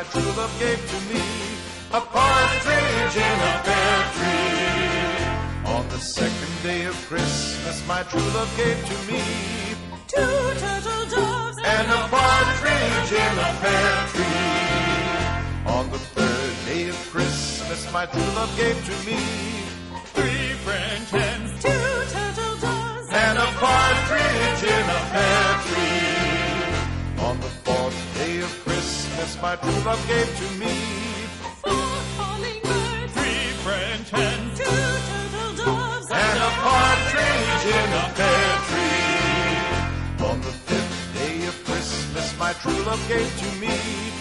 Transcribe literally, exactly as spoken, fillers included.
my true love gave to me. A partridge in a pear tree. On the second day of Christmas, my true love gave to me two turtle doves and a partridge in a pear tree. On the third day of Christmas, my true love gave to me three French hens, two turtle doves and a partridge in a pear tree. On the fourth day of Christmas, my true love gave to me four hummingbirds, three French hens, two turtle doves and a partridge in a pear tree. On the fifth day of Christmas, my true love gave to me